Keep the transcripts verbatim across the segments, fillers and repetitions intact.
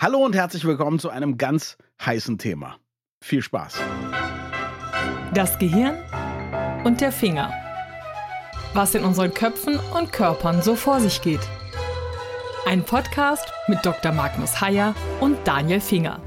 Hallo und herzlich willkommen zu einem ganz heißen Thema. Viel Spaß. Das Gehirn und der Finger. Was in unseren Köpfen und Körpern so vor sich geht. Ein Podcast mit Doktor Magnus Heyer und Daniel Finger.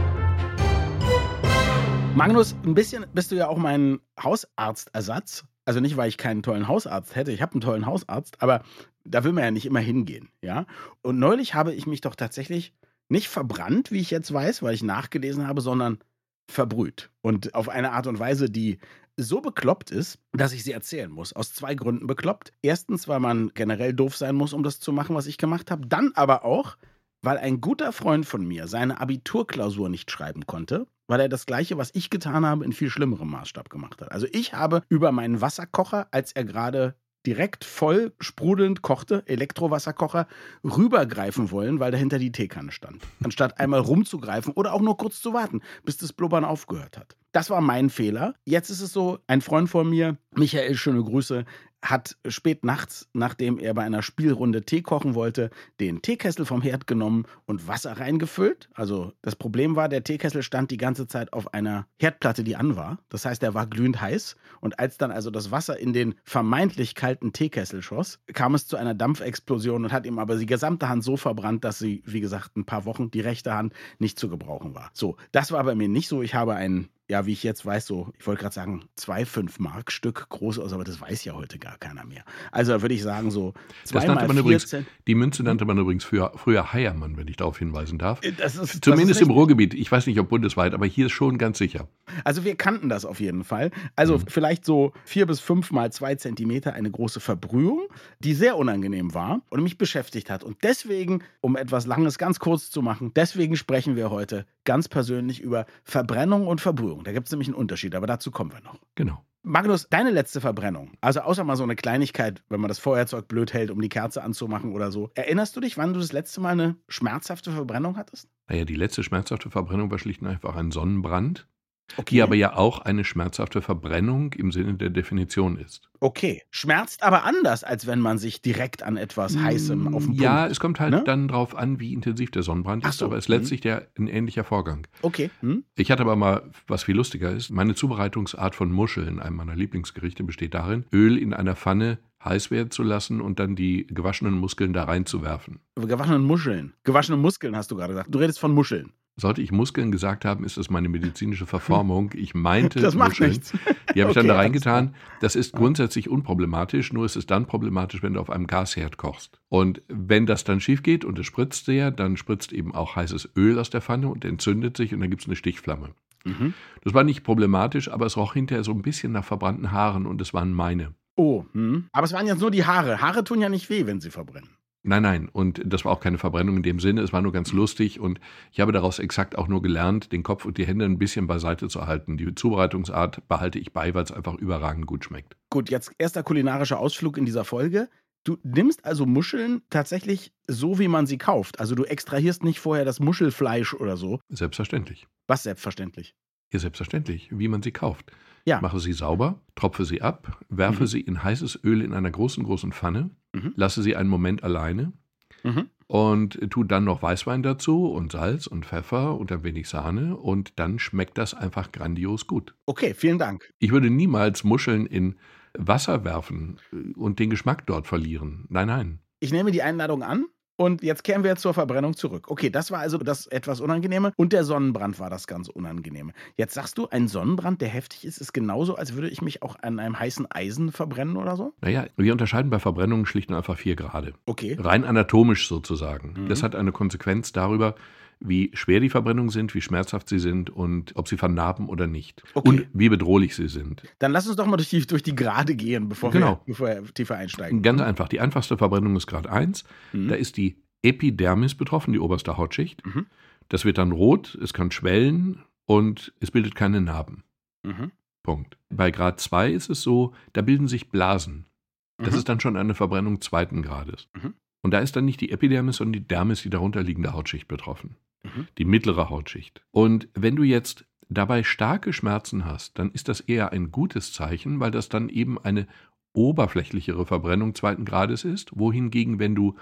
Magnus, ein bisschen bist du ja auch mein Hausarztersatz. Also nicht, weil ich keinen tollen Hausarzt hätte. Ich habe einen tollen Hausarzt, aber da will man ja nicht immer hingehen. Ja? Und neulich habe ich mich doch tatsächlich nicht verbrannt, wie ich jetzt weiß, weil ich nachgelesen habe, sondern verbrüht. Und auf eine Art und Weise, die so bekloppt ist, dass ich sie erzählen muss. Aus zwei Gründen bekloppt. Erstens, weil man generell doof sein muss, um das zu machen, was ich gemacht habe. Dann aber auch, weil ein guter Freund von mir seine Abiturklausur nicht schreiben konnte, weil er das Gleiche, was ich getan habe, in viel schlimmerem Maßstab gemacht hat. Also ich habe über meinen Wasserkocher, als er gerade direkt voll sprudelnd kochte, Elektrowasserkocher, rübergreifen wollen, weil dahinter die Teekanne stand. Anstatt einmal rumzugreifen oder auch nur kurz zu warten, bis das Blubbern aufgehört hat. Das war mein Fehler. Jetzt ist es so, ein Freund von mir, Michael, schöne Grüße, hat spät nachts, nachdem er bei einer Spielrunde Tee kochen wollte, den Teekessel vom Herd genommen und Wasser reingefüllt. Also das Problem war, der Teekessel stand die ganze Zeit auf einer Herdplatte, die an war. Das heißt, er war glühend heiß. Und als dann also das Wasser in den vermeintlich kalten Teekessel schoss, kam es zu einer Dampfexplosion und hat ihm aber die gesamte Hand so verbrannt, dass sie, wie gesagt, ein paar Wochen die rechte Hand nicht zu gebrauchen war. So, das war bei mir nicht so. Ich habe einen, ja, wie ich jetzt weiß, so, ich wollte gerade sagen, zwei fünf Mark Stück groß aus, aber das weiß ja heute gar keiner mehr. Also da würde ich sagen, so zwei mal vierzehn. Die Münze nannte man übrigens früher, früher Heiermann, wenn ich darauf hinweisen darf. Das ist, Zumindest das ist im Ruhrgebiet. Ich weiß nicht, ob bundesweit, aber hier ist schon ganz sicher. Also wir kannten das auf jeden Fall. Also mhm. vielleicht so vier bis fünf mal zwei Zentimeter eine große Verbrühung, die sehr unangenehm war und mich beschäftigt hat. Und deswegen, um etwas Langes ganz kurz zu machen, deswegen sprechen wir heute ganz persönlich über Verbrennung und Verbrühung. Da gibt es nämlich einen Unterschied, aber dazu kommen wir noch. Genau. Magnus, deine letzte Verbrennung, also außer mal so eine Kleinigkeit, wenn man das Feuerzeug blöd hält, um die Kerze anzumachen oder so. Erinnerst du dich, wann du das letzte Mal eine schmerzhafte Verbrennung hattest? Naja, die letzte schmerzhafte Verbrennung war schlicht und einfach ein Sonnenbrand. Okay. Die aber ja auch eine schmerzhafte Verbrennung im Sinne der Definition ist. Okay, schmerzt aber anders, als wenn man sich direkt an etwas Heißem auf den Punkt... Ja, es kommt halt ne? dann drauf an, wie intensiv der Sonnenbrand Ach ist, so. aber es ist letztlich hm. der, ein ähnlicher Vorgang. Okay. Hm. Ich hatte aber mal, was viel lustiger ist, meine Zubereitungsart von Muscheln, einem meiner Lieblingsgerichte, besteht darin, Öl in einer Pfanne heiß werden zu lassen und dann die gewaschenen Muskeln da reinzuwerfen. Gewaschenen Muscheln. Gewaschene Muskeln hast du gerade gesagt. Du redest von Muscheln. Sollte ich Muskeln gesagt haben, ist das meine medizinische Verformung. Ich meinte das macht Muscheln. Nichts. Die habe ich Okay, dann da reingetan. Das ist grundsätzlich unproblematisch, nur ist es dann problematisch, wenn du auf einem Gasherd kochst. Und wenn das dann schief geht und es spritzt sehr, dann spritzt eben auch heißes Öl aus der Pfanne und entzündet sich und dann gibt es eine Stichflamme. Mhm. Das war nicht problematisch, aber es roch hinterher so ein bisschen nach verbrannten Haaren und es waren meine. Oh, hm. Aber es waren jetzt nur die Haare. Haare tun ja nicht weh, wenn sie verbrennen. Nein, nein, und das war auch keine Verbrennung in dem Sinne, es war nur ganz lustig und ich habe daraus exakt auch nur gelernt, den Kopf und die Hände ein bisschen beiseite zu halten. Die Zubereitungsart behalte ich bei, weil es einfach überragend gut schmeckt. Gut, jetzt erster kulinarischer Ausflug in dieser Folge. Du nimmst also Muscheln tatsächlich so, wie man sie kauft. Also du extrahierst nicht vorher das Muschelfleisch oder so. Selbstverständlich. Was selbstverständlich? Ja, selbstverständlich, wie man sie kauft. Ja. Mache sie sauber, tropfe sie ab, werfe mhm. sie in heißes Öl in einer großen, großen Pfanne, mhm. lasse sie einen Moment alleine mhm. und tue dann noch Weißwein dazu und Salz und Pfeffer und ein wenig Sahne und dann schmeckt das einfach grandios gut. Okay, vielen Dank. Ich würde niemals Muscheln in Wasser werfen und den Geschmack dort verlieren. Nein, nein. Ich nehme die Einladung an. Und jetzt kehren wir zur Verbrennung zurück. Okay, das war also das etwas Unangenehme und der Sonnenbrand war das ganz Unangenehme. Jetzt sagst du, ein Sonnenbrand, der heftig ist, ist genauso, als würde ich mich auch an einem heißen Eisen verbrennen oder so? Naja, wir unterscheiden bei Verbrennungen schlicht und einfach vier Grade. Okay. Rein anatomisch sozusagen. Mhm. Das hat eine Konsequenz darüber, wie schwer die Verbrennungen sind, wie schmerzhaft sie sind und ob sie vernarben oder nicht. Okay. Und wie bedrohlich sie sind. Dann lass uns doch mal durch die, durch die Grade gehen, bevor, genau. wir, bevor wir tiefer einsteigen. Ganz einfach. Die einfachste Verbrennung ist Grad eins. Mhm. Da ist die Epidermis betroffen, die oberste Hautschicht. Mhm. Das wird dann rot, es kann schwellen und es bildet keine Narben. Mhm. Punkt. Bei Grad zwei ist es so, da bilden sich Blasen. Das mhm. ist dann schon eine Verbrennung zweiten Grades. Mhm. Und da ist dann nicht die Epidermis, sondern die Dermis, die darunterliegende Hautschicht betroffen. Mhm. Die mittlere Hautschicht. Und wenn du jetzt dabei starke Schmerzen hast, dann ist das eher ein gutes Zeichen, weil das dann eben eine oberflächlichere Verbrennung zweiten Grades ist, wohingegen, wenn du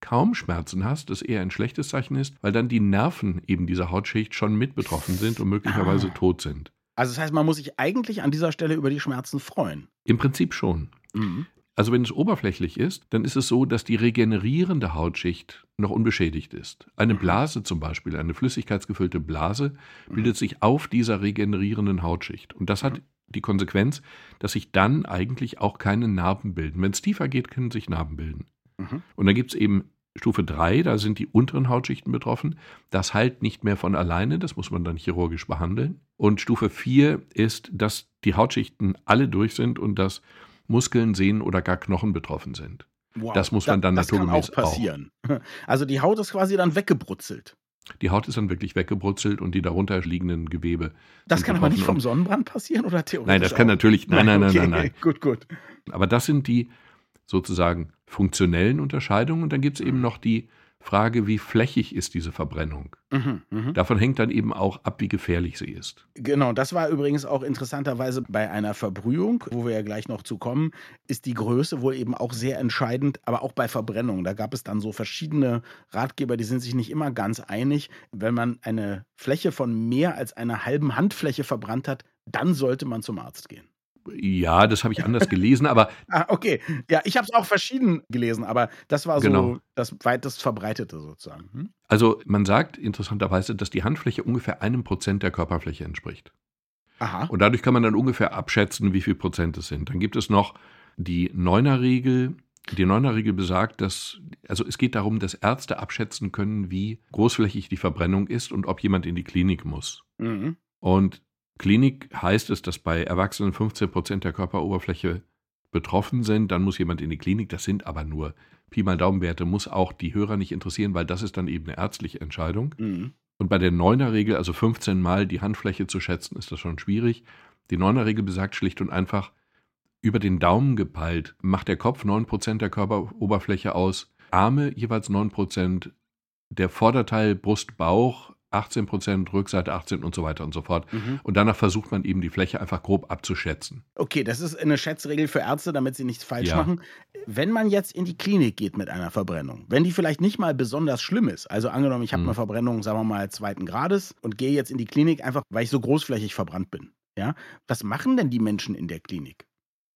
kaum Schmerzen hast, das eher ein schlechtes Zeichen ist, weil dann die Nerven eben dieser Hautschicht schon mit betroffen sind und möglicherweise ah. tot sind. Also das heißt, man muss sich eigentlich an dieser Stelle über die Schmerzen freuen. Im Prinzip schon. Mhm. Also wenn es oberflächlich ist, dann ist es so, dass die regenerierende Hautschicht noch unbeschädigt ist. Eine Blase zum Beispiel, eine flüssigkeitsgefüllte Blase, bildet sich auf dieser regenerierenden Hautschicht. Und das hat die Konsequenz, dass sich dann eigentlich auch keine Narben bilden. Wenn es tiefer geht, können sich Narben bilden. Mhm. Und dann gibt es eben Stufe drei, da sind die unteren Hautschichten betroffen. Das heilt nicht mehr von alleine, das muss man dann chirurgisch behandeln. Und Stufe vier ist, dass die Hautschichten alle durch sind und dass Muskeln, Sehnen oder gar Knochen betroffen sind. Wow, das muss man dann das naturgemäß kann auch passieren. Auch. Also die Haut ist quasi dann weggebrutzelt. Die Haut ist dann wirklich weggebrutzelt und die darunter liegenden Gewebe. Das kann aber nicht vom Sonnenbrand passieren oder theoretisch? Nein, das kann auch? natürlich, nein, nein, nein, okay, nein, nein. Gut, gut. Aber das sind die sozusagen funktionellen Unterscheidungen. Und dann gibt es eben noch die Frage, wie flächig ist diese Verbrennung? Mhm, mh. Davon hängt dann eben auch ab, wie gefährlich sie ist. Genau, das war übrigens auch interessanterweise bei einer Verbrühung, wo wir ja gleich noch zu kommen, ist die Größe wohl eben auch sehr entscheidend, aber auch bei Verbrennung. Da gab es dann so verschiedene Ratgeber, die sind sich nicht immer ganz einig. Wenn man eine Fläche von mehr als einer halben Handfläche verbrannt hat, dann sollte man zum Arzt gehen. Ja, das habe ich anders gelesen, aber... ah, okay. Ja, ich habe es auch verschieden gelesen, aber das war so genau. das weitest Verbreitete sozusagen. Hm? Also man sagt interessanterweise, dass die Handfläche ungefähr einem Prozent der Körperfläche entspricht. Aha. Und dadurch kann man dann ungefähr abschätzen, wie viel Prozent es sind. Dann gibt es noch die Neuner-Regel. Die Neuner-Regel besagt, dass, also es geht darum, dass Ärzte abschätzen können, wie großflächig die Verbrennung ist und ob jemand in die Klinik muss. Mhm. Und Klinik heißt es, dass bei Erwachsenen fünfzehn Prozent der Körperoberfläche betroffen sind. Dann muss jemand in die Klinik. Das sind aber nur Pi mal Daumenwerte, muss auch die Hörer nicht interessieren, weil das ist dann eben eine ärztliche Entscheidung. Mhm. Und bei der Neuner-Regel, also fünfzehn Mal die Handfläche zu schätzen, ist das schon schwierig. Die Neuner-Regel besagt schlicht und einfach, über den Daumen gepeilt macht der Kopf neun Prozent der Körperoberfläche aus, Arme jeweils neun Prozent, der Vorderteil Brust, Bauch achtzehn Prozent, Rückseite achtzehn und so weiter und so fort. Mhm. Und danach versucht man eben die Fläche einfach grob abzuschätzen. Okay, das ist eine Schätzregel für Ärzte, damit sie nichts falsch ja. machen. Wenn man jetzt in die Klinik geht mit einer Verbrennung, wenn die vielleicht nicht mal besonders schlimm ist, also angenommen, ich habe mhm. eine Verbrennung, sagen wir mal, zweiten Grades und gehe jetzt in die Klinik einfach, weil ich so großflächig verbrannt bin. Ja? Was machen denn die Menschen in der Klinik?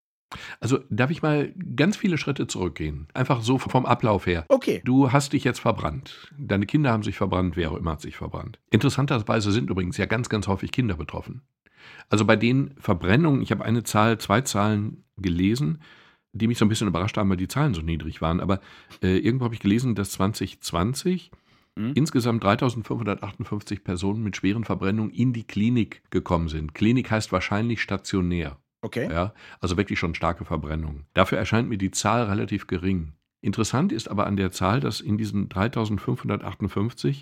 Also darf ich mal ganz viele Schritte zurückgehen? Einfach so vom Ablauf her. Okay. Du hast dich jetzt verbrannt. Deine Kinder haben sich verbrannt, wer auch immer hat sich verbrannt. Interessanterweise sind übrigens ja ganz, ganz häufig Kinder betroffen. Also bei den Verbrennungen, ich habe eine Zahl, zwei Zahlen gelesen, die mich so ein bisschen überrascht haben, weil die Zahlen so niedrig waren. Aber äh, irgendwo habe ich gelesen, dass zwanzig zwanzig mhm. insgesamt dreitausendfünfhundertachtundfünfzig Personen mit schweren Verbrennungen in die Klinik gekommen sind. Klinik heißt wahrscheinlich stationär. Okay. Ja, also wirklich schon starke Verbrennungen. Dafür erscheint mir die Zahl relativ gering. Interessant ist aber an der Zahl, dass in diesen dreitausendfünfhundertachtundfünfzig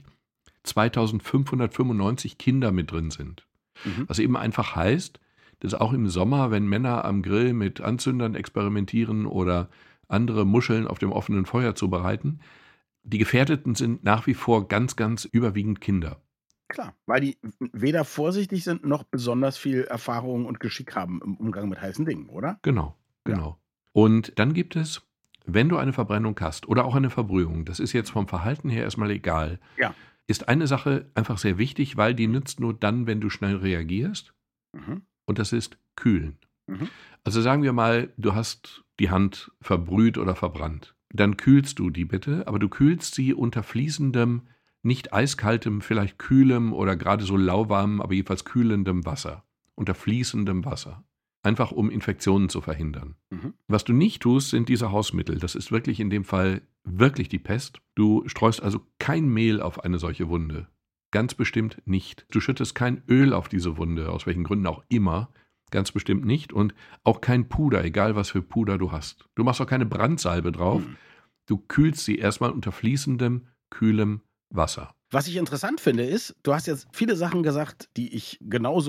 zweitausendfünfhundertfünfundneunzig Kinder mit drin sind. Mhm. Was eben einfach heißt, dass auch im Sommer, wenn Männer am Grill mit Anzündern experimentieren oder andere Muscheln auf dem offenen Feuer zubereiten, die Gefährdeten sind nach wie vor ganz, ganz überwiegend Kinder. Klar, weil die weder vorsichtig sind, noch besonders viel Erfahrung und Geschick haben im Umgang mit heißen Dingen, oder? Genau, genau. Ja. Und dann gibt es, wenn du eine Verbrennung hast oder auch eine Verbrühung, das ist jetzt vom Verhalten her erstmal egal, ja. ist eine Sache einfach sehr wichtig, weil die nützt nur dann, wenn du schnell reagierst. Mhm. Und das ist kühlen. Mhm. Also sagen wir mal, du hast die Hand verbrüht oder verbrannt. Dann kühlst du die bitte, aber du kühlst sie unter fließendem, nicht eiskaltem, vielleicht kühlem oder gerade so lauwarmem, aber jedenfalls kühlendem Wasser. Unter fließendem Wasser. Einfach um Infektionen zu verhindern. Mhm. Was du nicht tust, sind diese Hausmittel. Das ist wirklich in dem Fall wirklich die Pest. Du streust also kein Mehl auf eine solche Wunde. Ganz bestimmt nicht. Du schüttest kein Öl auf diese Wunde, aus welchen Gründen auch immer. Ganz bestimmt nicht. Und auch kein Puder, egal was für Puder du hast. Du machst auch keine Brandsalbe drauf. Mhm. Du kühlst sie erstmal unter fließendem, kühlem Wasser. Was ich interessant finde ist, du hast jetzt viele Sachen gesagt, die ich genauso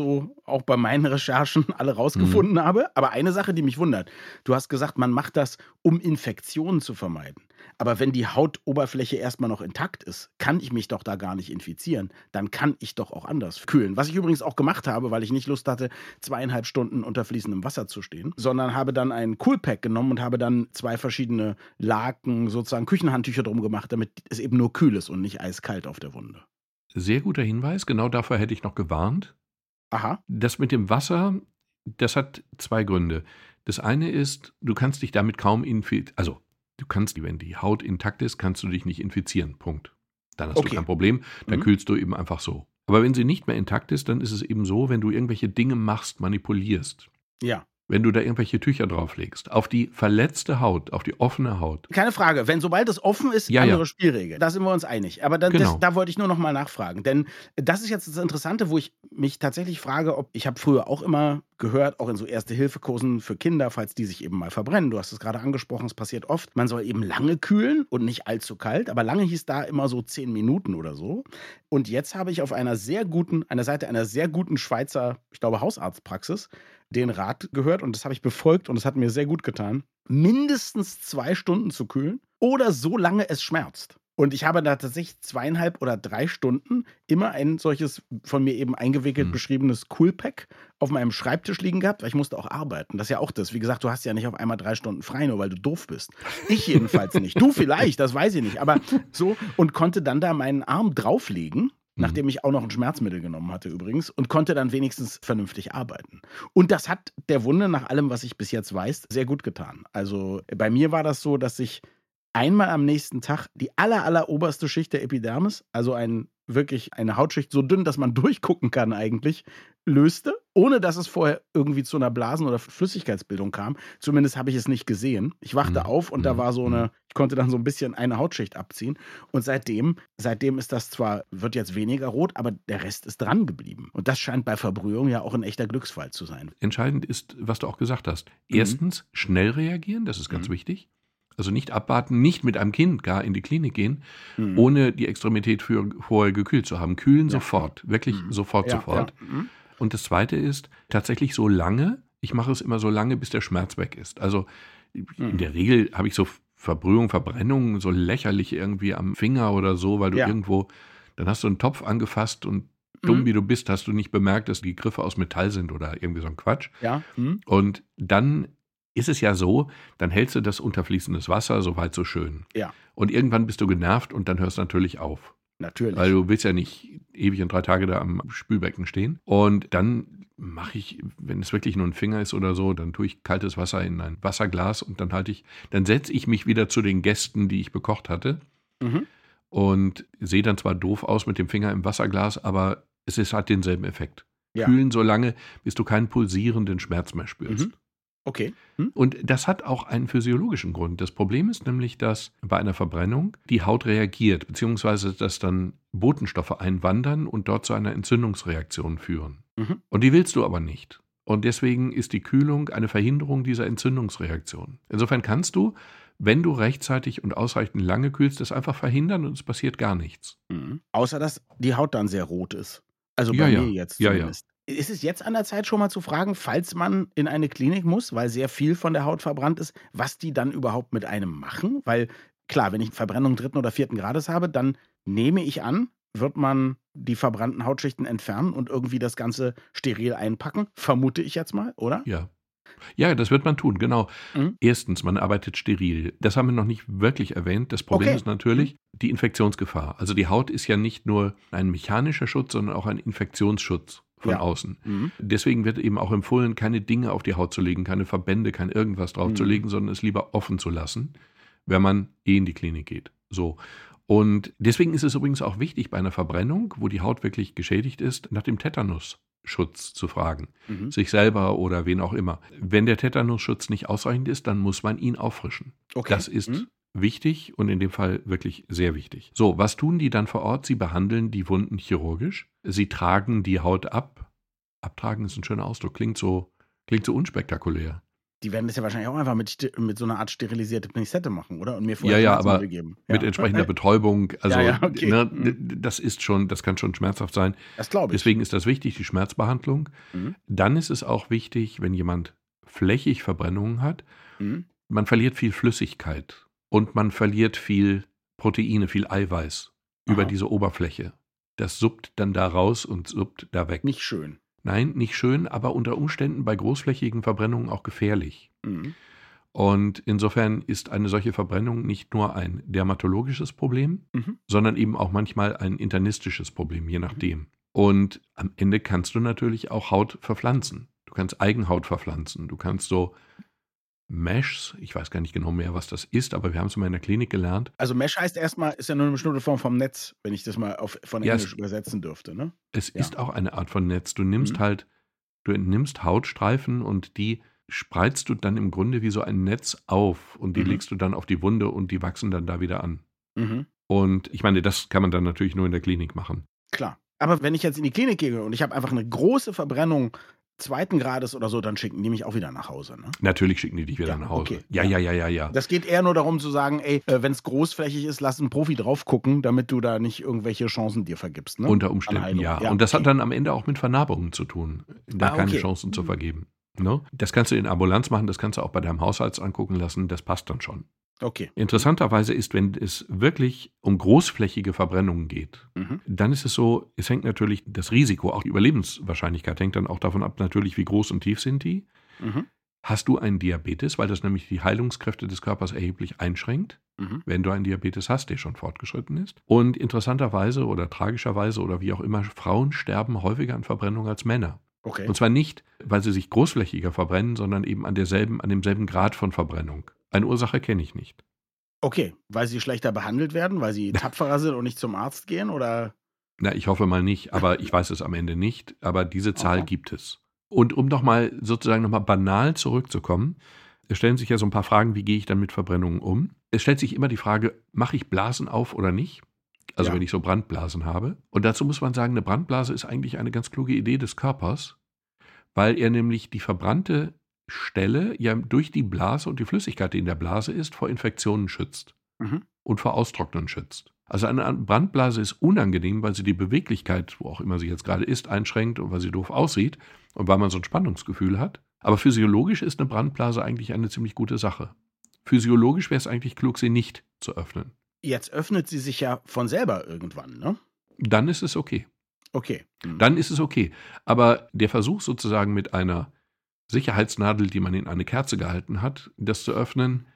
auch bei meinen Recherchen alle rausgefunden mhm. habe. Aber eine Sache, die mich wundert, du hast gesagt, man macht das, um Infektionen zu vermeiden. Aber wenn die Hautoberfläche erstmal noch intakt ist, kann ich mich doch da gar nicht infizieren. Dann kann ich doch auch anders kühlen. Was ich übrigens auch gemacht habe, weil ich nicht Lust hatte, zweieinhalb Stunden unter fließendem Wasser zu stehen, sondern habe dann einen Coolpack genommen und habe dann zwei verschiedene Laken, sozusagen Küchenhandtücher drum gemacht, damit es eben nur kühl ist und nicht eiskalt auf der Wunde. Sehr guter Hinweis, genau davor hätte ich noch gewarnt. Aha. Das mit dem Wasser, das hat zwei Gründe. Das eine ist, du kannst dich damit kaum infizieren, also du kannst, wenn die Haut intakt ist, kannst du dich nicht infizieren, Punkt. Dann hast okay. du kein Problem, dann mhm. kühlst du eben einfach so. Aber wenn sie nicht mehr intakt ist, dann ist es eben so, wenn du irgendwelche Dinge machst, manipulierst. Ja. Wenn du da irgendwelche Tücher drauflegst, auf die verletzte Haut, auf die offene Haut. Keine Frage, wenn sobald es offen ist, ja, andere ja. Spielregel. Da sind wir uns einig. Aber dann, genau. das, da wollte ich nur noch mal nachfragen. Denn das ist jetzt das Interessante, wo ich mich tatsächlich frage, ob ich habe früher auch immer gehört, auch in so Erste-Hilfe-Kursen für Kinder, falls die sich eben mal verbrennen. Du hast es gerade angesprochen, es passiert oft. Man soll eben lange kühlen und nicht allzu kalt. Aber lange hieß da immer so zehn Minuten oder so. Und jetzt habe ich auf einer sehr guten, einer Seite einer sehr guten Schweizer, ich glaube, Hausarztpraxis, den Rat gehört und das habe ich befolgt und es hat mir sehr gut getan, mindestens zwei Stunden zu kühlen oder so lange es schmerzt. Und ich habe da tatsächlich zweieinhalb oder drei Stunden immer ein solches von mir eben eingewickelt mhm. beschriebenes Coolpack auf meinem Schreibtisch liegen gehabt, weil ich musste auch arbeiten. Das ist ja auch das. Wie gesagt, du hast ja nicht auf einmal drei Stunden frei, nur weil du doof bist. Ich jedenfalls nicht. Du vielleicht, das weiß ich nicht. Aber so und konnte dann da meinen Arm drauflegen, nachdem ich auch noch ein Schmerzmittel genommen hatte übrigens, und konnte dann wenigstens vernünftig arbeiten. Und das hat der Wunde nach allem, was ich bis jetzt weiß, sehr gut getan. Also bei mir war das so, dass ich einmal am nächsten Tag die aller, aller oberste Schicht der Epidermis, also ein, wirklich eine Hautschicht so dünn, dass man durchgucken kann eigentlich, löste, ohne dass es vorher irgendwie zu einer Blasen- oder Flüssigkeitsbildung kam. Zumindest habe ich es nicht gesehen. Ich wachte mhm. auf und mhm. da war so eine, ich konnte dann so ein bisschen eine Hautschicht abziehen. Und seitdem, seitdem ist das zwar, wird jetzt weniger rot, aber der Rest ist dran geblieben. Und das scheint bei Verbrühung ja auch ein echter Glücksfall zu sein. Entscheidend ist, was du auch gesagt hast. Erstens, mhm. schnell reagieren, das ist ganz mhm. wichtig. Also nicht abwarten, nicht mit einem Kind gar in die Klinik gehen, mhm. ohne die Extremität für, vorher gekühlt zu haben. Kühlen ja. sofort, wirklich mhm. sofort, ja, sofort. Ja. Mhm. Und das Zweite ist tatsächlich so lange, ich mache es immer so lange, bis der Schmerz weg ist. Also mhm. in der Regel habe ich so Verbrühung, Verbrennungen, so lächerlich irgendwie am Finger oder so, weil du ja. irgendwo, dann hast du einen Topf angefasst und dumm mhm. wie du bist, hast du nicht bemerkt, dass die Griffe aus Metall sind oder irgendwie so ein Quatsch. Ja. Mhm. Und dann ist es ja so, dann hältst du das unter fließendes Wasser, soweit so schön. Ja. Und irgendwann bist du genervt und dann hörst du natürlich auf. Natürlich. Weil du willst ja nicht ewig und drei Tage da am Spülbecken stehen. Und dann mache ich, wenn es wirklich nur ein Finger ist oder so, dann tue ich kaltes Wasser in ein Wasserglas und dann halte ich, dann setze ich mich wieder zu den Gästen, die ich bekocht hatte. Mhm. Und sehe dann zwar doof aus mit dem Finger im Wasserglas, aber es ist, hat denselben Effekt. Ja. Kühlen so lange, bis du keinen pulsierenden Schmerz mehr spürst. Mhm. Okay. Hm? Und das hat auch einen physiologischen Grund. Das Problem ist nämlich, dass bei einer Verbrennung die Haut reagiert, beziehungsweise dass dann Botenstoffe einwandern und dort zu einer Entzündungsreaktion führen. Mhm. Und die willst du aber nicht. Und deswegen ist die Kühlung eine Verhinderung dieser Entzündungsreaktion. Insofern kannst du, wenn du rechtzeitig und ausreichend lange kühlst, das einfach verhindern und es passiert gar nichts. Mhm. Außer, dass die Haut dann sehr rot ist. Also bei ja, ja. mir jetzt ja, zumindest. Ja. Ist es jetzt an der Zeit, schon mal zu fragen, falls man in eine Klinik muss, weil sehr viel von der Haut verbrannt ist, was die dann überhaupt mit einem machen? Weil klar, wenn ich Verbrennung dritten oder vierten Grades habe, dann nehme ich an, wird man die verbrannten Hautschichten entfernen und irgendwie das Ganze steril einpacken, vermute ich jetzt mal, oder? Ja. Ja, das wird man tun, genau. Mhm. Erstens, man arbeitet steril. Das haben wir noch nicht wirklich erwähnt. Das Problem okay. ist natürlich mhm. die Infektionsgefahr. Also die Haut ist ja nicht nur ein mechanischer Schutz, sondern auch ein Infektionsschutz von ja. außen. Mhm. Deswegen wird eben auch empfohlen, keine Dinge auf die Haut zu legen, keine Verbände, kein irgendwas drauf mhm. zu legen, sondern es lieber offen zu lassen, wenn man eh in die Klinik geht. So. Und deswegen ist es übrigens auch wichtig, bei einer Verbrennung, wo die Haut wirklich geschädigt ist, nach dem Tetanusschutz zu fragen. Mhm. Sich selber oder wen auch immer. Wenn der Tetanusschutz nicht ausreichend ist, dann muss man ihn auffrischen. Okay. Das ist mhm. wichtig und in dem Fall wirklich sehr wichtig. So, was tun die dann vor Ort? Sie behandeln die Wunden chirurgisch. Sie tragen die Haut ab. Abtragen ist ein schöner Ausdruck. Klingt so, klingt so unspektakulär. Die werden das ja wahrscheinlich auch einfach mit, mit so einer Art sterilisierte Pinzette machen, oder? Und mir vorher ja, ja, aber geben. mit Ja. entsprechender Betäubung. Also, ja, ja, okay. ne, das ist schon, das kann schon schmerzhaft sein. Das glaube ich. Deswegen ist das wichtig, die Schmerzbehandlung. Mhm. Dann ist es auch wichtig, wenn jemand flächig Verbrennungen hat, mhm. man verliert viel Flüssigkeit und man verliert viel Proteine, viel Eiweiß Aha. über diese Oberfläche. Das suppt dann da raus und suppt da weg. Nicht schön. Nein, nicht schön, aber unter Umständen bei großflächigen Verbrennungen auch gefährlich. Mhm. Und insofern ist eine solche Verbrennung nicht nur ein dermatologisches Problem, mhm. sondern eben auch manchmal ein internistisches Problem, je nachdem. Mhm. Und am Ende kannst du natürlich auch Haut verpflanzen. Du kannst Eigenhaut verpflanzen. Du kannst so Meshs, ich weiß gar nicht genau mehr, was das ist, aber wir haben es mal in der Klinik gelernt. Also Mesh heißt erstmal, ist ja nur eine bestimmte Form vom Netz, wenn ich das mal auf, von Englisch ja, übersetzen dürfte. Ne? Es ja. ist auch eine Art von Netz. Du nimmst mhm. halt, du entnimmst Hautstreifen und die spreizt du dann im Grunde wie so ein Netz auf und die mhm. legst du dann auf die Wunde und die wachsen dann da wieder an. Mhm. Und ich meine, das kann man dann natürlich nur in der Klinik machen. Klar. Aber wenn ich jetzt in die Klinik gehe und ich habe einfach eine große Verbrennung zweiten Grades oder so, dann schicken die mich auch wieder nach Hause, ne? Natürlich schicken die dich wieder ja, nach Hause. Okay. Ja, ja, ja, ja, ja. Das geht eher nur darum zu sagen, ey, wenn es großflächig ist, lass einen Profi drauf gucken, damit du da nicht irgendwelche Chancen dir vergibst, ne? Unter Umständen, ja. ja. Und das okay. hat dann am Ende auch mit Vernarbungen zu tun, da ah, keine okay. Chancen zu vergeben. No? Das kannst du in Ambulanz machen, das kannst du auch bei deinem Hausarzt angucken lassen, das passt dann schon. Okay. Interessanterweise ist, wenn es wirklich um großflächige Verbrennungen geht, mhm. dann ist es so, es hängt natürlich das Risiko, auch die Überlebenswahrscheinlichkeit hängt dann auch davon ab, natürlich, wie groß und tief sind die. Mhm. Hast du einen Diabetes, weil das nämlich die Heilungskräfte des Körpers erheblich einschränkt, mhm. wenn du einen Diabetes hast, der schon fortgeschritten ist. Und interessanterweise oder tragischerweise oder wie auch immer, Frauen sterben häufiger an Verbrennung als Männer. Okay. Und zwar nicht, weil sie sich großflächiger verbrennen, sondern eben an derselben, an demselben Grad von Verbrennung. Eine Ursache kenne ich nicht. Okay, weil sie schlechter behandelt werden, weil sie tapferer sind und nicht zum Arzt gehen, oder? Na, ich hoffe mal nicht, aber ich weiß es am Ende nicht. Aber diese Zahl okay. gibt es. Und um nochmal sozusagen nochmal banal zurückzukommen, es stellen sich ja so ein paar Fragen, wie gehe ich dann mit Verbrennungen um? Es stellt sich immer die Frage, mache ich Blasen auf oder nicht? Also ja. wenn ich so Brandblasen habe. Und dazu muss man sagen, eine Brandblase ist eigentlich eine ganz kluge Idee des Körpers, weil er nämlich die verbrannte Stelle ja durch die Blase und die Flüssigkeit, die in der Blase ist, vor Infektionen schützt mhm. und vor Austrocknen schützt. Also eine Brandblase ist unangenehm, weil sie die Beweglichkeit, wo auch immer sie jetzt gerade ist, einschränkt und weil sie doof aussieht und weil man so ein Spannungsgefühl hat. Aber physiologisch ist eine Brandblase eigentlich eine ziemlich gute Sache. Physiologisch wäre es eigentlich klug, sie nicht zu öffnen. Jetzt öffnet sie sich ja von selber irgendwann, ne? Dann ist es okay. Okay. Mhm. Dann ist es okay. Aber der Versuch sozusagen mit einer Sicherheitsnadel, die man in eine Kerze gehalten hat, das zu öffnen,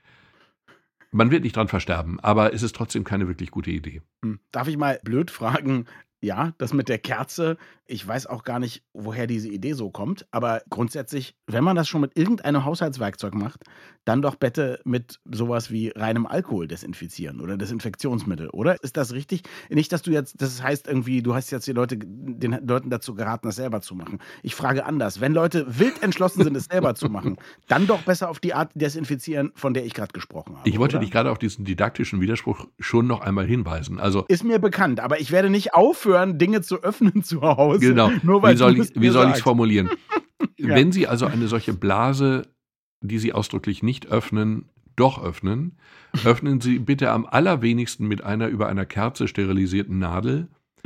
man wird nicht dran versterben, aber es ist trotzdem keine wirklich gute Idee. Hm. Darf ich mal blöd fragen, ja, das mit der Kerze, ich weiß auch gar nicht, woher diese Idee so kommt, aber grundsätzlich, wenn man das schon mit irgendeinem Haushaltswerkzeug macht, dann doch bitte mit sowas wie reinem Alkohol desinfizieren oder Desinfektionsmittel, oder? Ist das richtig? Nicht, dass du jetzt, das heißt irgendwie, du hast jetzt die Leute, den Leuten dazu geraten, das selber zu machen. Ich frage anders, wenn Leute wild entschlossen sind, es selber zu machen, dann doch besser auf die Art desinfizieren, von der ich gerade gesprochen habe. Ich wollte oder? dich gerade auf diesen didaktischen Widerspruch schon noch einmal hinweisen. Also ist mir bekannt, aber ich werde nicht aufhören, Dinge zu öffnen zu Hause. Genau. Nur weil wie soll ich es formulieren? Ja. Wenn Sie also eine solche Blase, die Sie ausdrücklich nicht öffnen, doch öffnen, öffnen Sie bitte am allerwenigsten mit einer über einer Kerze sterilisierten Nadel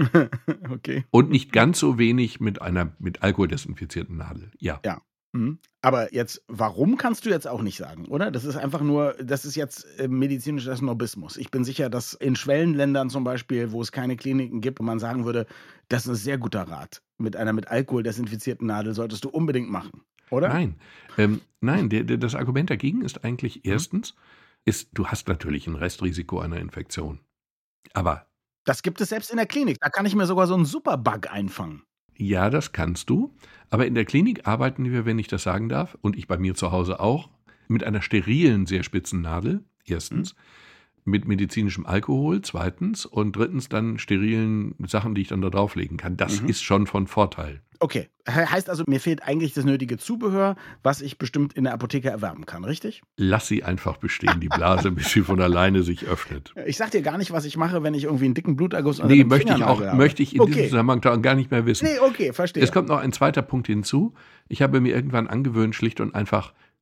okay. und nicht ganz so wenig mit einer mit Alkohol desinfizierten Nadel. Ja. Ja. Mhm. Aber jetzt, warum kannst du jetzt auch nicht sagen, oder? Das ist einfach nur, das ist jetzt äh, medizinischer Snobismus. Ich bin sicher, dass in Schwellenländern zum Beispiel, wo es keine Kliniken gibt, und man sagen würde, das ist ein sehr guter Rat. Mit einer mit Alkohol desinfizierten Nadel solltest du unbedingt machen, oder? Nein, ähm, nein. Der, der, das Argument dagegen ist eigentlich erstens, ist, du hast natürlich ein Restrisiko einer Infektion. Aber das gibt es selbst in der Klinik. Da kann ich mir sogar so einen Superbug einfangen. Ja, das kannst du. Aber in der Klinik arbeiten wir, wenn ich das sagen darf, und ich bei mir zu Hause auch, mit einer sterilen, sehr spitzen Nadel, erstens, mhm. mit medizinischem Alkohol, zweitens, und drittens dann sterilen Sachen, die ich dann da drauflegen kann. Das mhm. ist schon von Vorteil. Okay, heißt also, mir fehlt eigentlich das nötige Zubehör, was ich bestimmt in der Apotheke erwerben kann, richtig? Lass sie einfach bestehen, die Blase, bis sie von alleine sich öffnet. Ich sag dir gar nicht, was ich mache, wenn ich irgendwie einen dicken Bluterguss unter Nee, möchte ich auch, habe. möchte ich in okay. diesem Zusammenhang gar nicht mehr wissen. Nee, okay, verstehe. Es kommt noch ein zweiter Punkt hinzu. Ich habe mir irgendwann angewöhnt, schlicht und einfach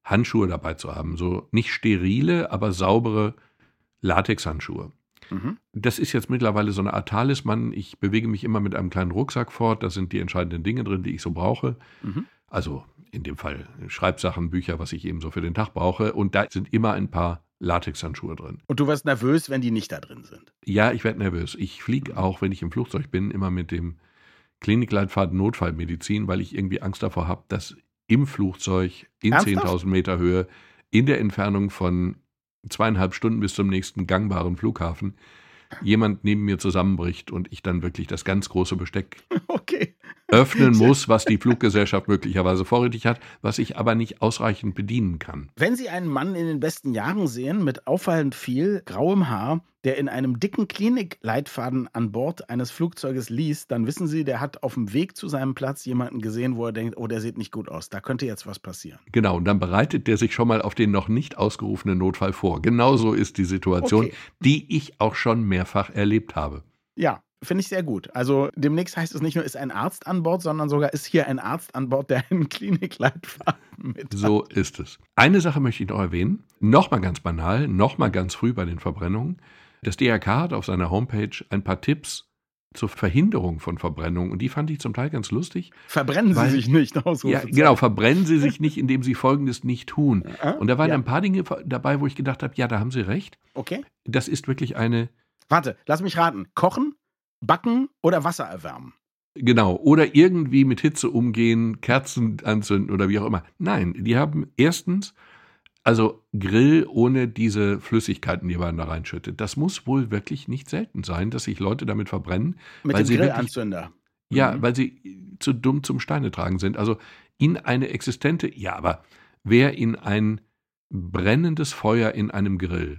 Handschuhe dabei zu haben. So nicht sterile, aber saubere Latexhandschuhe. Mhm. Das ist jetzt mittlerweile so eine Art Talisman. Ich bewege mich immer mit einem kleinen Rucksack fort. Da sind die entscheidenden Dinge drin, die ich so brauche. Mhm. Also in dem Fall Schreibsachen, Bücher, was ich eben so für den Tag brauche. Und da sind immer ein paar Latexhandschuhe drin. Und du wirst nervös, wenn die nicht da drin sind? Ja, ich werde nervös. Ich fliege auch, wenn ich im Flugzeug bin, immer mit dem Klinikleitfaden Notfallmedizin, weil ich irgendwie Angst davor habe, dass im Flugzeug in zehntausend Meter Höhe, in der Entfernung von zweieinhalb Stunden bis zum nächsten gangbaren Flughafen, jemand neben mir zusammenbricht und ich dann wirklich das ganz große Besteck okay. öffnen muss, was die Fluggesellschaft möglicherweise vorrätig hat, was ich aber nicht ausreichend bedienen kann. Wenn Sie einen Mann in den besten Jahren sehen, mit auffallend viel grauem Haar, der in einem dicken Klinikleitfaden an Bord eines Flugzeuges liest, dann wissen Sie, der hat auf dem Weg zu seinem Platz jemanden gesehen, wo er denkt, oh, der sieht nicht gut aus, da könnte jetzt was passieren. Genau, und dann bereitet der sich schon mal auf den noch nicht ausgerufenen Notfall vor. Genauso ist die Situation, okay. die ich auch schon mehrfach erlebt habe. Ja, finde ich sehr gut. Also demnächst heißt es nicht nur, ist ein Arzt an Bord, sondern sogar ist hier ein Arzt an Bord, der einen Klinikleitfaden mit hat. So ist es. Eine Sache möchte ich noch erwähnen, nochmal ganz banal, nochmal ganz früh bei den Verbrennungen. Das D R K hat auf seiner Homepage ein paar Tipps zur Verhinderung von Verbrennungen und die fand ich zum Teil ganz lustig. Verbrennen weil, Sie sich nicht. Ja, genau, verbrennen Sie sich nicht, indem Sie Folgendes nicht tun. Ja, und da waren ja. ein paar Dinge dabei, wo ich gedacht habe, ja, da haben Sie recht. Okay. Das ist wirklich eine... Warte, lass mich raten. Kochen, backen oder Wasser erwärmen? Genau, oder irgendwie mit Hitze umgehen, Kerzen anzünden oder wie auch immer. Nein, die haben erstens... Also Grill ohne diese Flüssigkeiten, die man da reinschüttet. Das muss wohl wirklich nicht selten sein, dass sich Leute damit verbrennen. Mit weil dem sie Grillanzünder. Wirklich, ja, mhm. weil sie zu dumm zum Steine tragen sind. Also in eine existente, ja, aber wer in ein brennendes Feuer in einem Grill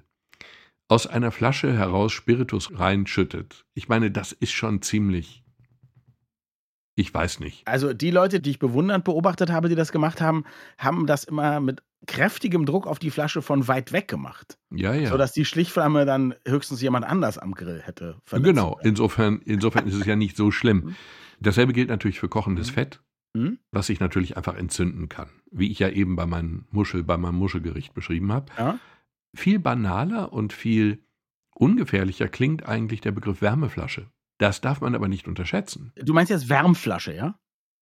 aus einer Flasche heraus Spiritus reinschüttet, ich meine, das ist schon ziemlich... Ich weiß nicht. Also die Leute, die ich bewundernd beobachtet habe, die das gemacht haben, haben das immer mit kräftigem Druck auf die Flasche von weit weg gemacht. Ja, ja. Sodass die Stichflamme dann höchstens jemand anders am Grill hätte verletzt. Genau, insofern, insofern ist es ja nicht so schlimm. Dasselbe gilt natürlich für kochendes Fett, mhm. was sich natürlich einfach entzünden kann. Wie ich ja eben bei meinem Muschel, bei meinem Muschelgericht beschrieben habe. Ja? Viel banaler und viel ungefährlicher klingt eigentlich der Begriff Wärmeflasche. Das darf man aber nicht unterschätzen. Du meinst jetzt Wärmflasche, ja?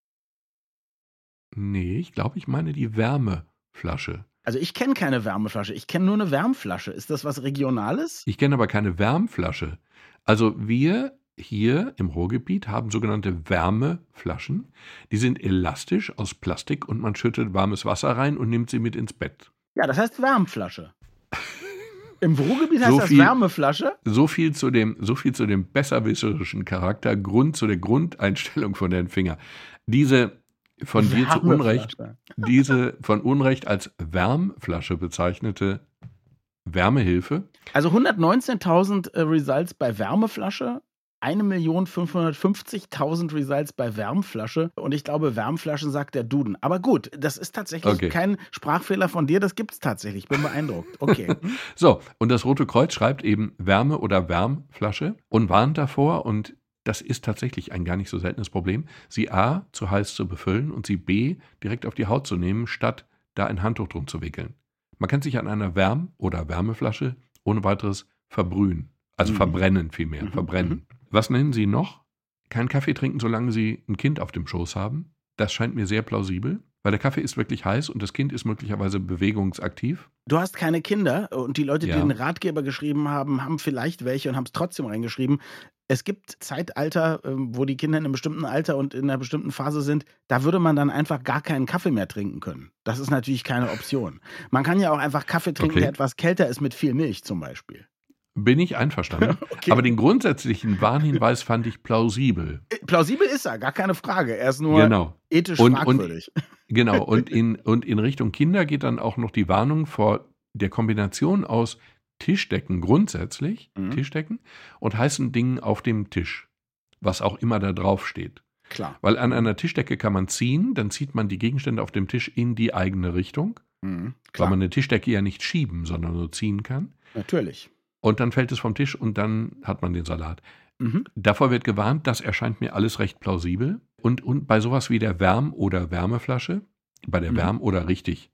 Nee, ich glaube, ich meine die Wärmeflasche. Also ich kenne keine Wärmeflasche, ich kenne nur eine Wärmflasche. Ist das was Regionales? Ich kenne aber keine Wärmflasche. Also wir hier im Ruhrgebiet haben sogenannte Wärmeflaschen. Die sind elastisch aus Plastik und man schüttet warmes Wasser rein und nimmt sie mit ins Bett. Ja, das heißt Wärmflasche. Im Ruhrgebiet heißt so das viel, Wärmeflasche? So viel zu dem, so viel zu dem besserwisserischen Charakter, Grund zu der Grundeinstellung von Herrn Finger. Diese von dir zu Unrecht, diese von Unrecht als Wärmflasche bezeichnete Wärmehilfe. Also hundertneunzehntausend äh, Results bei Wärmeflasche, eine Million fünfhundertfünfzigtausend Results bei Wärmflasche und ich glaube, Wärmflaschen sagt der Duden. Aber gut, das ist tatsächlich okay. kein Sprachfehler von dir, das gibt es tatsächlich. Ich bin beeindruckt. Okay. So, und das Rote Kreuz schreibt eben Wärme- oder Wärmflasche und warnt davor, und das ist tatsächlich ein gar nicht so seltenes Problem, sie A, zu heiß zu befüllen und sie B, direkt auf die Haut zu nehmen, statt da ein Handtuch drum zu wickeln. Man kann sich an einer Wärm- oder Wärmeflasche ohne weiteres verbrühen. Also mhm. verbrennen vielmehr, mhm. verbrennen. Was nennen Sie noch? Keinen Kaffee trinken, solange Sie ein Kind auf dem Schoß haben. Das scheint mir sehr plausibel, weil der Kaffee ist wirklich heiß und das Kind ist möglicherweise bewegungsaktiv. Du hast keine Kinder und die Leute, die ja. den Ratgeber geschrieben haben, haben vielleicht welche und haben es trotzdem reingeschrieben. Es gibt Zeitalter, wo die Kinder in einem bestimmten Alter und in einer bestimmten Phase sind, da würde man dann einfach gar keinen Kaffee mehr trinken können. Das ist natürlich keine Option. Man kann ja auch einfach Kaffee trinken, okay. der etwas kälter ist mit viel Milch zum Beispiel. Bin ich einverstanden. Okay. Aber den grundsätzlichen Warnhinweis fand ich plausibel. Plausibel ist er, gar keine Frage. Er ist nur genau. ethisch und, fragwürdig. Und, genau, und in, und in Richtung Kinder geht dann auch noch die Warnung vor der Kombination aus Tischdecken grundsätzlich, mhm. Tischdecken, und heißen Dingen auf dem Tisch, was auch immer da drauf steht. Klar. Weil an einer Tischdecke kann man ziehen, dann zieht man die Gegenstände auf dem Tisch in die eigene Richtung, mhm. weil man eine Tischdecke ja nicht schieben, sondern nur ziehen kann. Natürlich. Und dann fällt es vom Tisch und dann hat man den Salat. Mhm. Davor wird gewarnt, das erscheint mir alles recht plausibel. Und, und bei sowas wie der Wärm- oder Wärmeflasche, bei der mhm. Wärm- oder richtig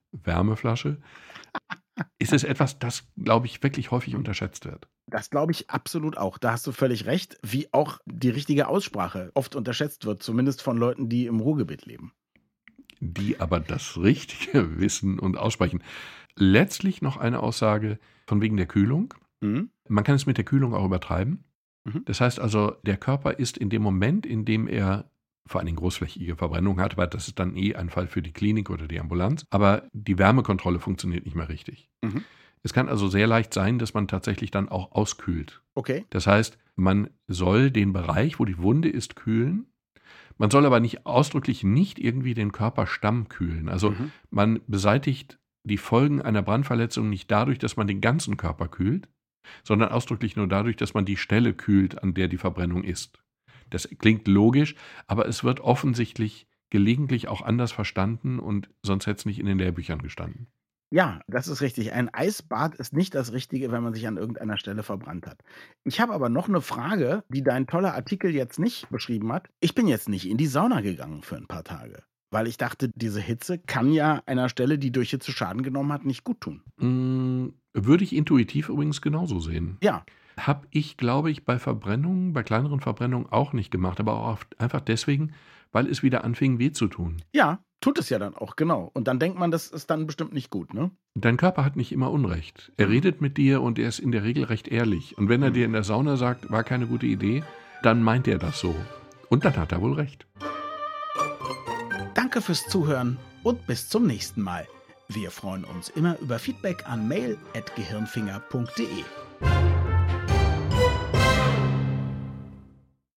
Wärmeflasche, ist es etwas, das, glaube ich, wirklich häufig unterschätzt wird. Das glaube ich absolut auch. Da hast du völlig recht, wie auch die richtige Aussprache oft unterschätzt wird, zumindest von Leuten, die im Ruhrgebiet leben. Die aber das Richtige wissen und aussprechen. Letztlich noch eine Aussage von wegen der Kühlung. Mhm. Man kann es mit der Kühlung auch übertreiben. Mhm. Das heißt also, der Körper ist in dem Moment, in dem er vor allem großflächige Verbrennung hat, weil das ist dann eh ein Fall für die Klinik oder die Ambulanz, aber die Wärmekontrolle funktioniert nicht mehr richtig. Mhm. Es kann also sehr leicht sein, dass man tatsächlich dann auch auskühlt. Okay. Das heißt, man soll den Bereich, wo die Wunde ist, kühlen. Man soll aber nicht ausdrücklich nicht irgendwie den Körperstamm kühlen. Also Mhm. man beseitigt die Folgen einer Brandverletzung nicht dadurch, dass man den ganzen Körper kühlt, sondern ausdrücklich nur dadurch, dass man die Stelle kühlt, an der die Verbrennung ist. Das klingt logisch, aber es wird offensichtlich gelegentlich auch anders verstanden und sonst hätte es nicht in den Lehrbüchern gestanden. Ja, das ist richtig. Ein Eisbad ist nicht das Richtige, wenn man sich an irgendeiner Stelle verbrannt hat. Ich habe aber noch eine Frage, die dein toller Artikel jetzt nicht beschrieben hat. Ich bin jetzt nicht in die Sauna gegangen für ein paar Tage, weil ich dachte, diese Hitze kann ja einer Stelle, die durch Hitze Schaden genommen hat, nicht gut tun. Mm, würde ich intuitiv übrigens genauso sehen. Ja. Habe ich, glaube ich, bei Verbrennungen, bei kleineren Verbrennungen auch nicht gemacht, aber auch einfach deswegen, weil es wieder anfing, weh zu tun. Ja, tut es ja dann auch, genau. Und dann denkt man, das ist dann bestimmt nicht gut, ne? Dein Körper hat nicht immer Unrecht. Er redet mit dir und er ist in der Regel recht ehrlich. Und wenn er dir in der Sauna sagt, war keine gute Idee, dann meint er das so. Und dann hat er wohl recht. Danke fürs Zuhören und bis zum nächsten Mal. Wir freuen uns immer über Feedback an mail at gehirnfinger punkt de.